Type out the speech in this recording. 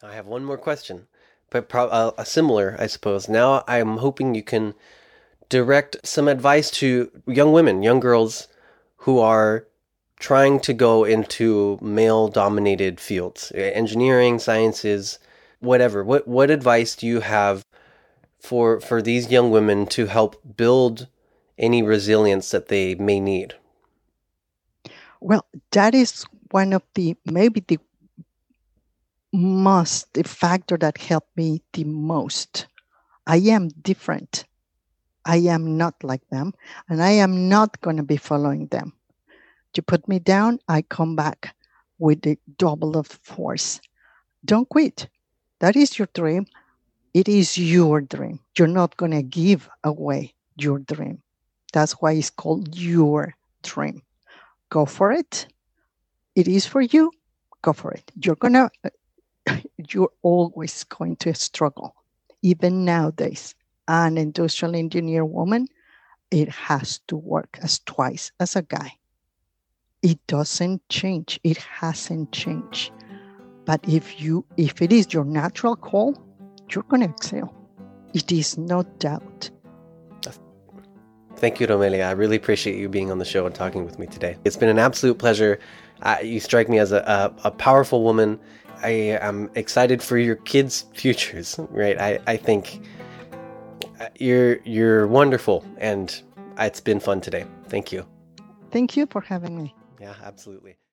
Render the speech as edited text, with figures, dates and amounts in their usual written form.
I have one more question, but a similar, I suppose. Now I'm hoping you can direct some advice to young women, young girls who are trying to go into male dominated fields, engineering, sciences, whatever. What advice do you have for these young women to help build any resilience that they may need? Well, that is one of the maybe the factor that helped me the most. I am different. I am not like them, and I am not going to be following them. You put me down, I come back with the double of force. Don't quit. That is your dream. It is your dream. You're not going to give away your dream. That's why it's called your dream. Go for it. It is for you. Go for it. You're always going to struggle. Even nowadays, an industrial engineer woman, it has to work as twice as a guy. It doesn't change. It hasn't changed. But if it is your natural call, you're going to excel. It is no doubt. Thank you, Romelia. I really appreciate you being on the show and talking with me today. It's been an absolute pleasure. You strike me as a powerful woman. I am excited for your kids' futures, right? I think you're wonderful, and it's been fun today. Thank you. Thank you for having me. Yeah, absolutely.